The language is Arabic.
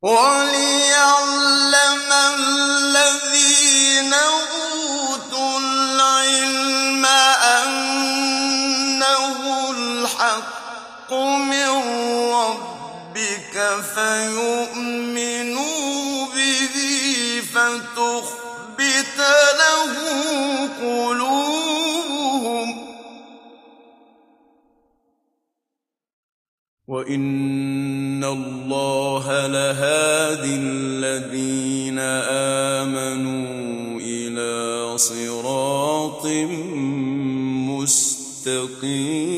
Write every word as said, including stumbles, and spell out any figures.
وَلِيَعْلَمَ الَّذِينَ أُوتُوا الْعِلْمَ أَنَّهُ الْحَقُّ مِن رَّبِّكَ فَيُؤْمِنُوا بِهِ فَتُخْبِتَ لَهُ قُلُوبُهُمْ ۗ وَإِنَّ اللَّهَ لَهَادِي الَّذِينَ آمَنُوا إِلَىٰ صِرَاطٍ مُّسْتَقِيمٍ.